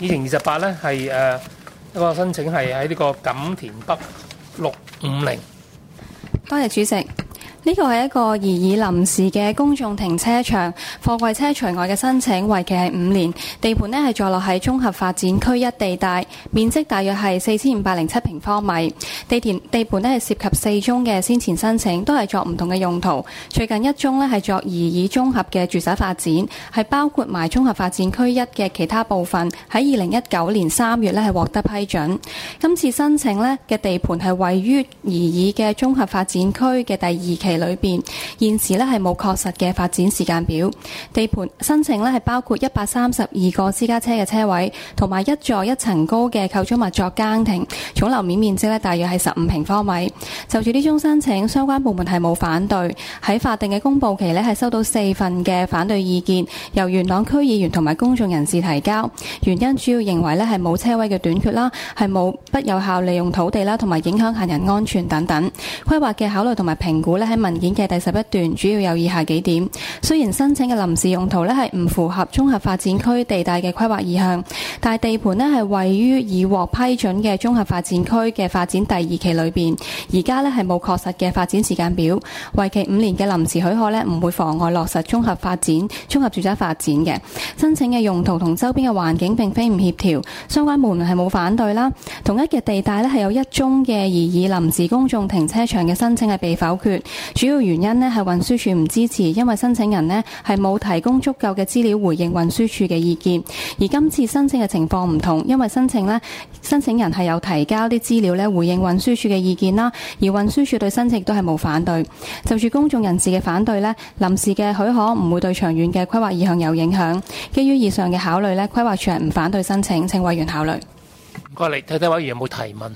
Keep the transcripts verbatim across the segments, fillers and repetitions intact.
議程二十八咧係誒一個申請係喺呢個錦田北六五零。 多謝主席。呢個係一個擬議臨時嘅公眾停車場貨櫃車除外嘅申請，為期係五年。地盤呢係坐落喺綜合發展區一地帶，面積大約係四千五百零七平方米。地田地盤呢係涉及四宗嘅先前申請，都係作唔同嘅用途。最近一宗呢係作擬議綜合嘅住宅發展，係包括埋綜合發展區一嘅其他部分，喺二零一九年三月呢係獲得批准。今次申請呢嘅地盤係位於擬議嘅綜合發展區嘅第二期裏邊，現時咧係冇確實嘅發展時間表。地盤申請咧係包括一百三十二個私家車嘅車位，同埋一座一層高嘅構築物作更亭，總樓面面積咧大約係十五平方米。就住呢宗申請，相關部門係冇反對。喺法定嘅公佈期咧係收到四份嘅反對意見，由元朗區議員同埋公眾人士提交。原因主要認為咧係冇車位嘅短缺啦，係冇不有效利用土地啦，同埋影響行人安全等等。規劃嘅考慮同埋評估咧喺文件嘅第十一段主要有以下幾點。雖然申請嘅臨時用途咧係唔符合綜合發展區地帶嘅規劃意向，但係地盤咧係位於已獲批准嘅綜合發展區嘅發展第二期裏邊，而家咧係冇確實嘅發展時間表，為期五年嘅臨時許可咧唔會妨礙落實綜合發展、綜合住宅發展嘅申請嘅用途同周邊嘅環境並非唔協調，相關部門係冇反對啦。同一嘅地帶咧係有一宗嘅擬議臨時公眾停車場嘅申請係被否決。主要原因呢係運輸署唔支持，因為申請人呢係冇提供足夠嘅資料回應運輸署嘅意見。而今次申請嘅情況唔同，因為申請呢申請人係有提交啲資料呢回應運輸署嘅意見啦，而運輸署對申請亦都係冇反對。就住公眾人士嘅反對呢，臨時嘅許可唔會對長遠嘅規劃意向有影響。基於以上嘅考慮呢，規劃署係唔反對申請，請委員考慮。 唔該，你睇睇委員有冇提問？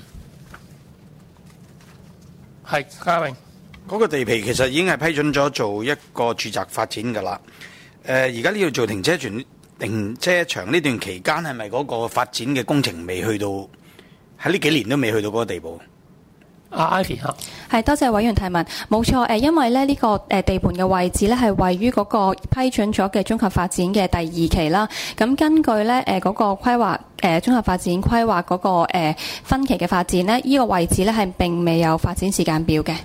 係嘉榮。 嗰個地皮其實已經係批准咗做一個住宅發展㗎啦。誒、呃，而家呢度做停車場，停車場呢段期間係咪嗰個發展嘅工程未去到？喺呢幾年都未去到嗰個地步。 阿 Ivy 嚇， 係多謝委員提問。冇錯，誒，因為咧呢個誒地盤嘅位置咧係位於嗰個批准咗嘅綜合發展嘅第二期啦。咁根據咧誒嗰個規劃誒綜合發展規劃嗰個誒分期嘅發展咧，呢個位置咧係並未有發展時間表嘅。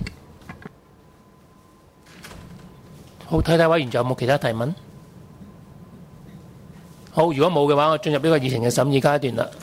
好，睇睇委員仲有冇其他提問？好，如果冇嘅話，我進入呢個議程嘅審議階段啦。